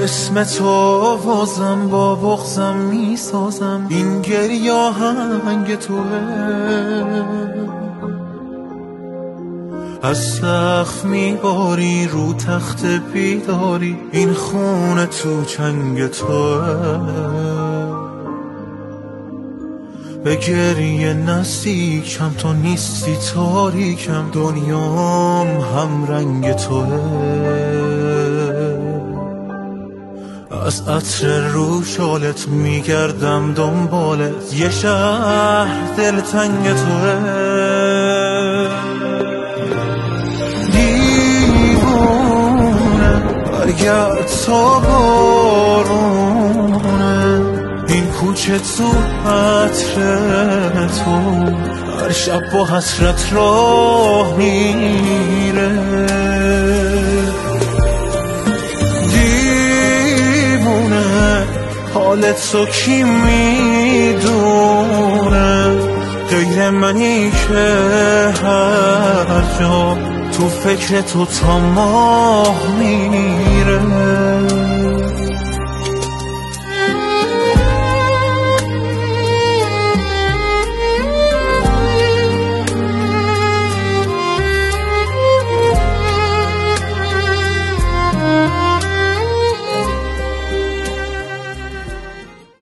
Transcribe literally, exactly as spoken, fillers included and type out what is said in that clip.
اسم تو بازم با بغضم میسازم، این گریه آهنگ توه. از سقف میباری رو تخت بیداری، این خونه تو چنگ توه. به گریه نزدیکم تو نیستی تاریکم، دنیام هم رنگ توه. از عطر رو شالت میگردم دنبالت، یه شهر دلتنگ توه. دیوونه برگرد تا بارونه، این کوچه تو عطر تو هر شب با حسرت راه میره. دیوونه حالت تو کی میدونه، غیر منی که هر جا تو فکر تو تا ماه میره.